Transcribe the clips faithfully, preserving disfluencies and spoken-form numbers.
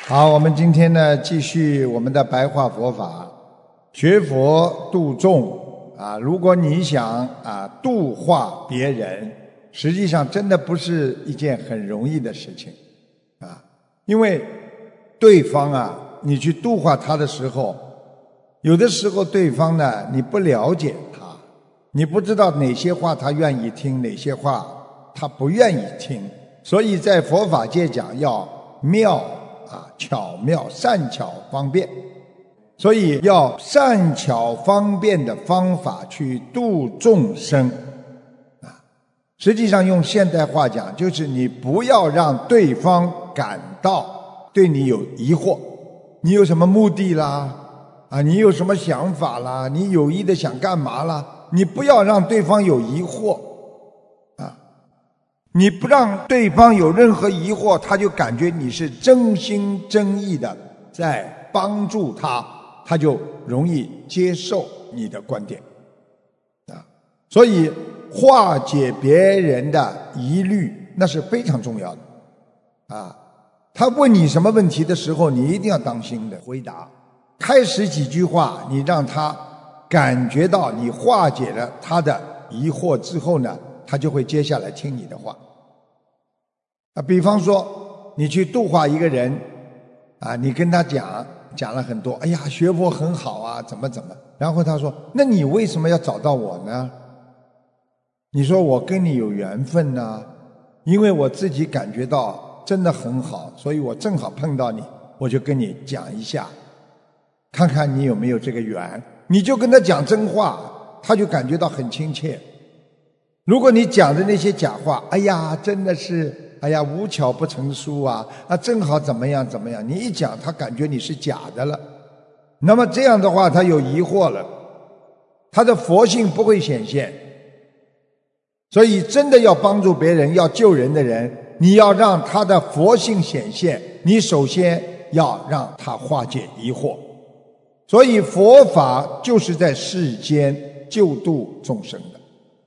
好，我们今天呢继续我们的白话佛法，学佛度众啊。如果你想啊度化别人，实际上真的不是一件很容易的事情啊，因为对方啊，你去度化他的时候，有的时候对方呢你不了解他，你不知道哪些话他愿意听，哪些话他不愿意听，所以在佛法界讲要妙啊，巧妙、善巧方便，所以要善巧方便的方法去度众生啊。实际上用现代话讲，就是你不要让对方感到对你有疑惑，你有什么目的啦？啊，你有什么想法啦？你有意的想干嘛啦？你不要让对方有疑惑啊。你不让对方有任何疑惑，他就感觉你是真心真意的在帮助他，他就容易接受你的观点啊。所以化解别人的疑虑那是非常重要的啊。他问你什么问题的时候，你一定要当心的回答。开始几句话，你让他感觉到你化解了他的疑惑之后呢，他就会接下来听你的话啊。比方说你去度化一个人啊，你跟他讲讲了很多，哎呀学佛很好啊，怎么怎么，然后他说那你为什么要找到我呢？你说我跟你有缘分啊，因为我自己感觉到真的很好，所以我正好碰到你，我就跟你讲一下，看看你有没有这个缘。你就跟他讲真话，他就感觉到很亲切。如果你讲的那些假话，哎呀真的是哎呀无巧不成书啊，啊正好怎么样怎么样，你一讲他感觉你是假的了，那么这样的话他有疑惑了，他的佛性不会显现。所以真的要帮助别人，要救人的人，你要让他的佛性显现，你首先要让他化解疑惑。所以佛法就是在世间救度众生的，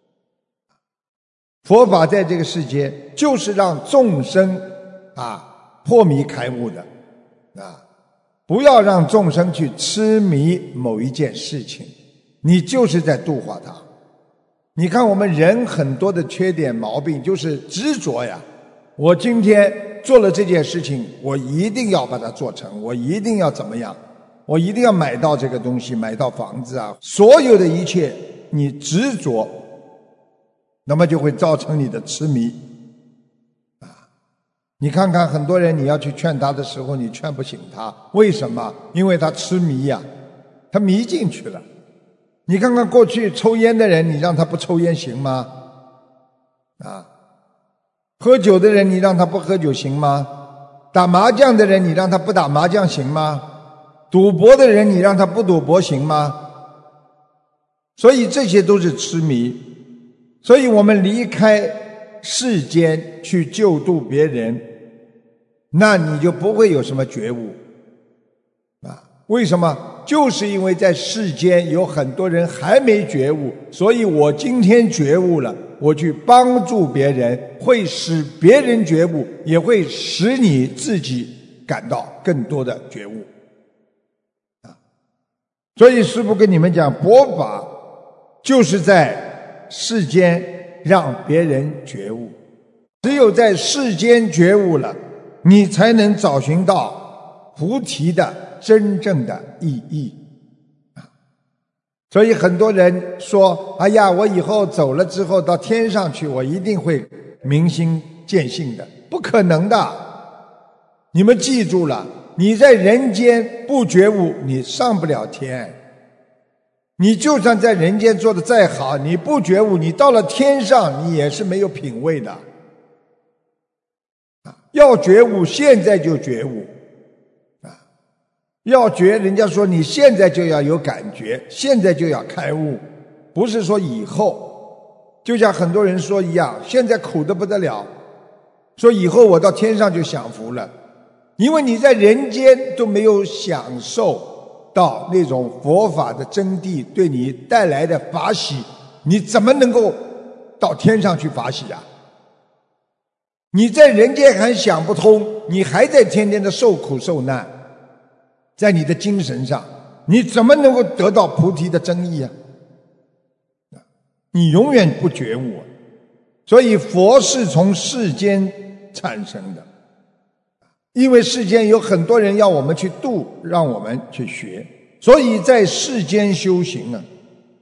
佛法在这个世间就是让众生啊破迷开悟的啊，不要让众生去痴迷某一件事情，你就是在度化他。你看我们人很多的缺点毛病就是执着呀，我今天做了这件事情，我一定要把它做成，我一定要怎么样，我一定要买到这个东西，买到房子啊，所有的一切你执着，那么就会造成你的痴迷啊。你看看很多人，你要去劝他的时候，你劝不醒他，为什么？因为他痴迷呀，他迷进去了。你看看过去抽烟的人，你让他不抽烟行吗？啊，喝酒的人你让他不喝酒行吗？打麻将的人你让他不打麻将行吗？赌博的人你让他不赌博行吗？所以这些都是痴迷。所以我们离开世间去救度别人，那你就不会有什么觉悟啊。为什么？就是因为在世间有很多人还没觉悟，所以我今天觉悟了，我去帮助别人，会使别人觉悟，也会使你自己感到更多的觉悟啊。所以师父跟你们讲，佛法就是在世间让别人觉悟，只有在世间觉悟了，你才能找寻到菩提的真正的意义啊。所以很多人说，哎呀我以后走了之后到天上去，我一定会明心见性的。不可能的，你们记住了，你在人间不觉悟，你上不了天。你就算在人间做得再好，你不觉悟，你到了天上你也是没有品位的啊。要觉悟，现在就觉悟啊。要觉，人家说你现在就要有感觉，现在就要开悟，不是说以后。就像很多人说一样，现在苦得不得了，说以后我到天上就享福了，因为你在人间都没有享受到那种佛法的真谛对你带来的法喜，你怎么能够到天上去法喜啊？ 你在人间还想不通，你还在天天的受苦受难，在你的精神上，你怎么能够得到菩提的真意啊？你永远不觉悟啊。所以佛是从世间产生的，因为世间有很多人要我们去度，让我们去学，所以在世间修行啊。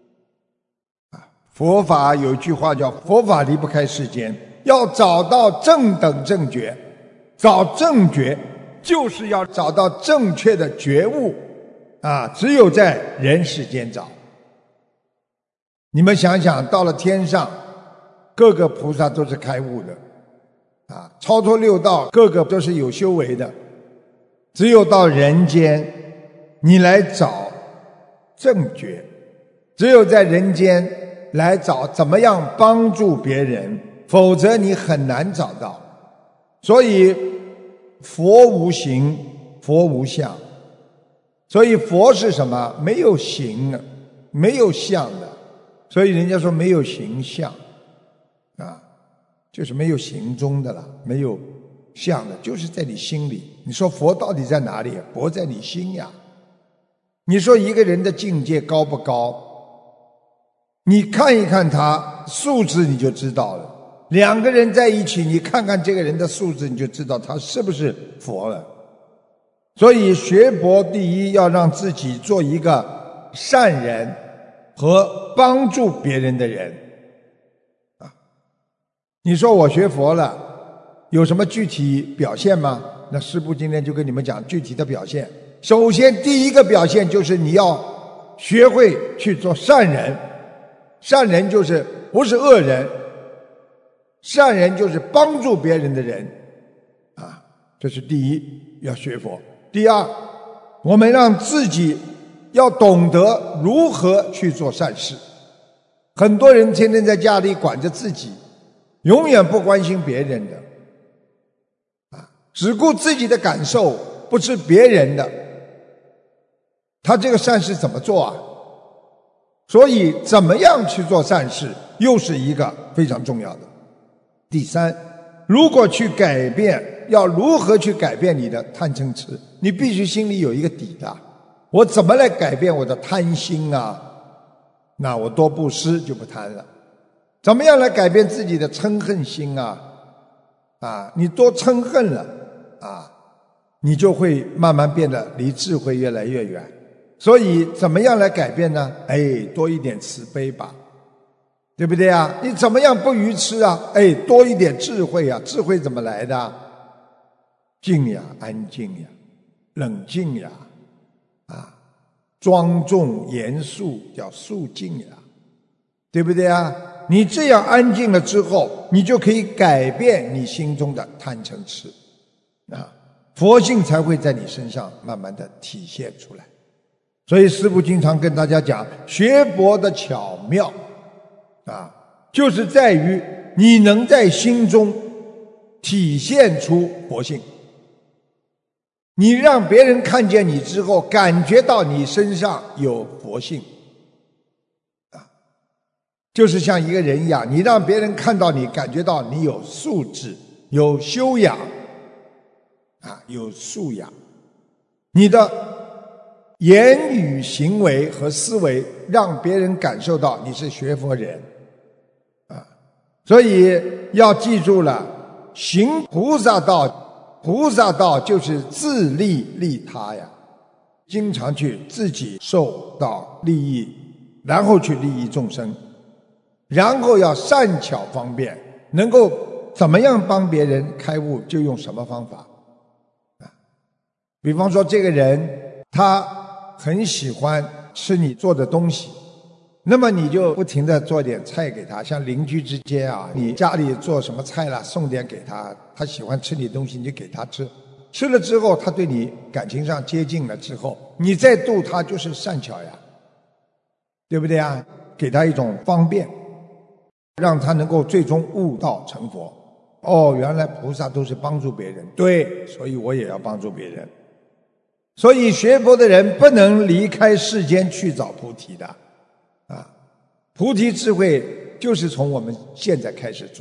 佛法有一句话叫佛法离不开世间，要找到正等正觉。找正觉就是要找到正确的觉悟啊！只有在人世间找。你们想想，到了天上，各个菩萨都是开悟的啊，超脱六道，个个都是有修为的。只有到人间，你来找正觉，只有在人间来找怎么样帮助别人，否则你很难找到。所以佛无形，佛无相。所以佛是什么？没有形的，没有相的。所以人家说没有形象啊，就是没有形中的了，没有相的，就是在你心里。你说佛到底在哪里？佛在你心呀。你说一个人的境界高不高？你看一看他素质你就知道了。两个人在一起，你看看这个人的素质，你就知道他是不是佛了。所以学佛第一要让自己做一个善人和帮助别人的人啊。你说我学佛了，有什么具体表现吗？那师父今天就跟你们讲具体的表现。首先第一个表现就是你要学会去做善人。善人就是不是恶人，善人就是帮助别人的人啊，这是第一，要学佛。第二，我们让自己要懂得如何去做善事。很多人天天在家里管着自己，永远不关心别人的啊，只顾自己的感受，不知别人的，他这个善事怎么做啊？所以怎么样去做善事又是一个非常重要的。第三，如果去改变，要如何去改变你的贪嗔痴，你必须心里有一个底的。我怎么来改变我的贪心啊？那我多布施就不贪了。怎么样来改变自己的嗔恨心啊？啊，你多嗔恨了啊，你就会慢慢变得离智慧越来越远。所以怎么样来改变呢？哎，多一点慈悲吧，对不对啊？你怎么样不愚痴啊？哎，多一点智慧啊！智慧怎么来的？静呀，安静呀，冷静呀，啊，庄重严肃叫肃静呀，对不对啊？你这样安静了之后，你就可以改变你心中的贪嗔痴啊，佛性才会在你身上慢慢的体现出来。所以师父经常跟大家讲，学佛的巧妙啊，就是在于你能在心中体现出佛性。你让别人看见你之后，感觉到你身上有佛性啊，就是像一个人一样，你让别人看到你，感觉到你有素质、有修养啊，有素养，你的言语行为和思维让别人感受到你是学佛人啊。所以要记住了，行菩萨道，菩萨道就是自利利他呀，经常去自己受到利益，然后去利益众生，然后要善巧方便，能够怎么样帮别人开悟就用什么方法啊。比方说这个人他很喜欢吃你做的东西，那么你就不停地做点菜给他，像邻居之间啊，你家里做什么菜了，送点给他，他喜欢吃你的东西，你就给他吃，吃了之后他对你感情上接近了之后，你再度他就是善巧呀，对不对啊？给他一种方便，让他能够最终悟道成佛。哦，原来菩萨都是帮助别人，对，所以我也要帮助别人。所以学佛的人不能离开世间去找菩提的啊！菩提智慧就是从我们现在开始做，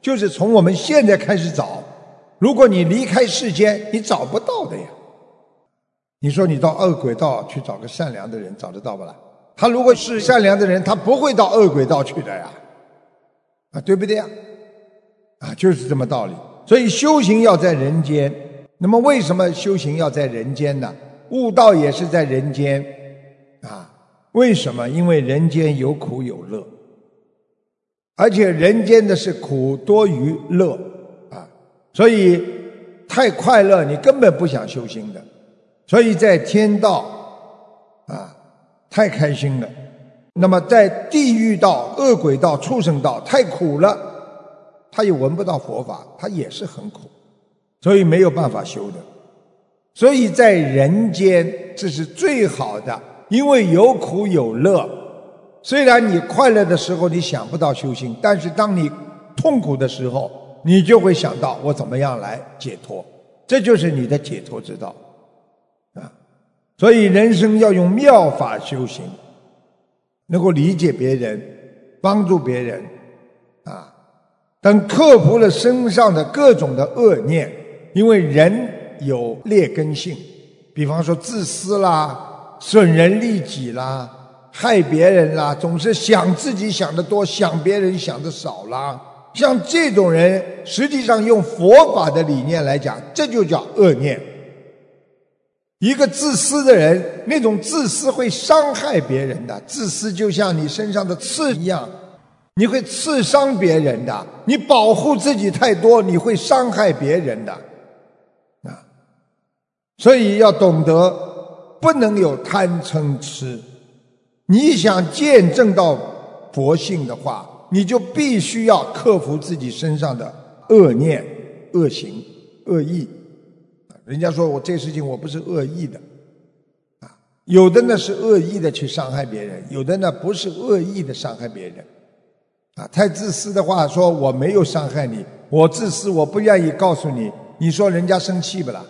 就是从我们现在开始找。如果你离开世间，你找不到的呀。你说你到恶鬼道去找个善良的人，找得到不啦？他如果是善良的人，他不会到恶鬼道去的呀，啊，对不对呀？啊，就是这么道理。所以修行要在人间。那么为什么修行要在人间呢？悟道也是在人间啊。为什么？因为人间有苦有乐，而且人间的是苦多于乐啊，所以太快乐你根本不想修行的。所以在天道啊太开心了，那么在地狱道、恶鬼道、畜生道太苦了，他也闻不到佛法，他也是很苦，所以没有办法修的。所以在人间这是最好的，因为有苦有乐。虽然你快乐的时候你想不到修行，但是当你痛苦的时候，你就会想到我怎么样来解脱，这就是你的解脱之道啊！所以人生要用妙法修行，能够理解别人，帮助别人啊。等克服了身上的各种的恶念，因为人有劣根性，比方说自私啦、损人利己啦、害别人啦，总是想自己想得多，想别人想得少啦。像这种人，实际上用佛法的理念来讲，这就叫恶念。一个自私的人，那种自私会伤害别人的，自私就像你身上的刺一样，你会刺伤别人的。你保护自己太多，你会伤害别人的啊。所以要懂得不能有贪嗔痴。你想见证到佛性的话，你就必须要克服自己身上的恶念、恶行、恶意。人家说我这事情我不是恶意的啊，有的呢是恶意的去伤害别人，有的呢不是恶意的伤害别人啊。太自私的话说我没有伤害你，我自私，我不愿意告诉你，你说人家生气不啦？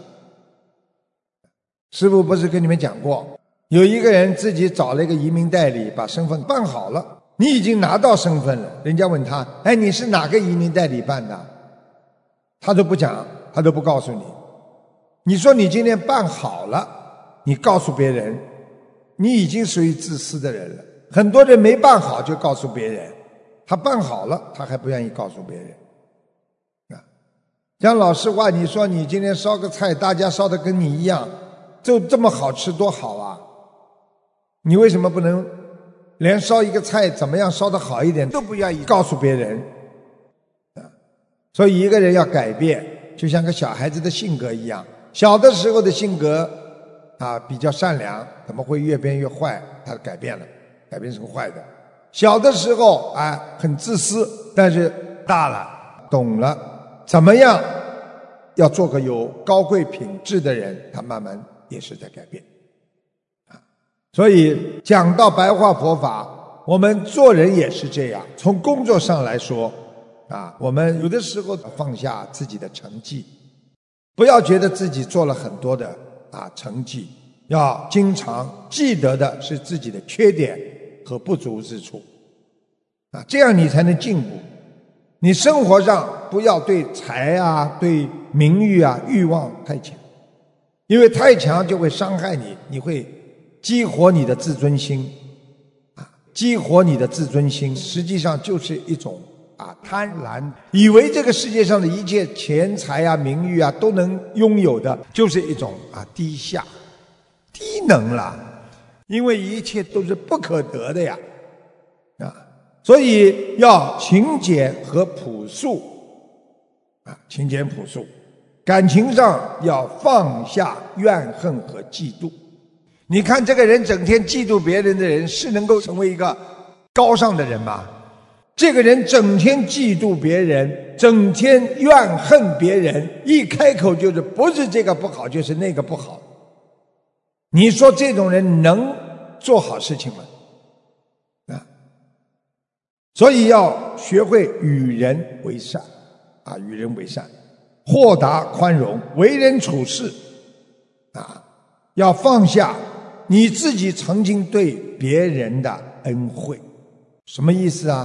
师父不是跟你们讲过，有一个人自己找了一个移民代理，把身份办好了，你已经拿到身份了，人家问他，哎，你是哪个移民代理办的？他都不讲，他都不告诉你。你说你今天办好了，你告诉别人，你已经属于自私的人了。很多人没办好就告诉别人，他办好了他还不愿意告诉别人啊。讲老实话，你说你今天烧个菜，大家烧的跟你一样，就这么好吃多好啊，你为什么不能连烧一个菜怎么样烧得好一点都不愿意告诉别人啊？所以一个人要改变，就像个小孩子的性格一样，小的时候的性格啊比较善良，怎么会越变越坏？他改变了，改变成坏的。小的时候啊很自私，但是大了懂了怎么样要做个有高贵品质的人，他慢慢也是在改变啊。所以讲到白话佛法，我们做人也是这样。从工作上来说啊，我们有的时候放下自己的成绩，不要觉得自己做了很多的啊成绩，要经常记得的是自己的缺点和不足之处啊，这样你才能进步。你生活上不要对财啊、对名誉啊欲望太强，因为太强就会伤害你，你会激活你的自尊心啊，激活你的自尊心，实际上就是一种啊贪婪，以为这个世界上的一切钱财啊、名誉啊都能拥有的，就是一种啊低下、低能了，因为一切都是不可得的呀啊，所以要勤俭和朴素啊，勤俭朴素。感情上要放下怨恨和嫉妒。你看这个人整天嫉妒别人的人，是能够成为一个高尚的人吗？这个人整天嫉妒别人，整天怨恨别人，一开口就是不是这个不好就是那个不好，你说这种人能做好事情吗？啊，所以要学会与人为善啊，与人为善，豁达宽容，为人处事啊，要放下你自己曾经对别人的恩惠。什么意思啊？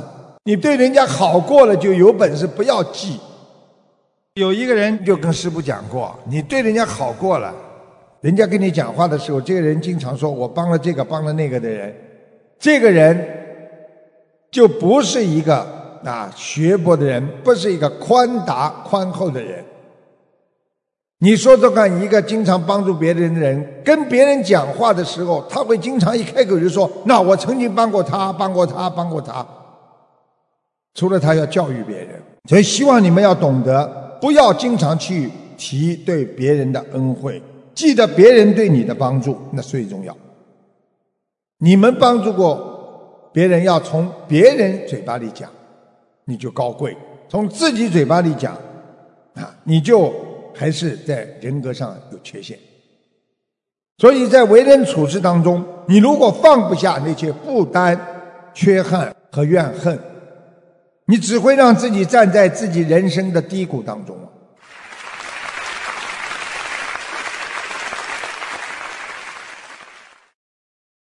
你对人家好过了就有本事，不要记。有一个人就跟师父讲过，你对人家好过了，人家跟你讲话的时候，这个人经常说我帮了这个帮了那个的人，这个人就不是一个啊学博的人，不是一个宽达宽厚的人。你说说看，一个经常帮助别人的人，跟别人讲话的时候，他会经常一开口就说，那我曾经帮过他帮过他帮过他。除了他要教育别人，所以希望你们要懂得，不要经常去提对别人的恩惠，记得别人对你的帮助，那最重要。你们帮助过别人，要从别人嘴巴里讲，你就高贵；从自己嘴巴里讲，啊，你就还是在人格上有缺陷。所以在为人处事当中，你如果放不下那些负担、缺憾和怨恨，你只会让自己站在自己人生的低谷当中。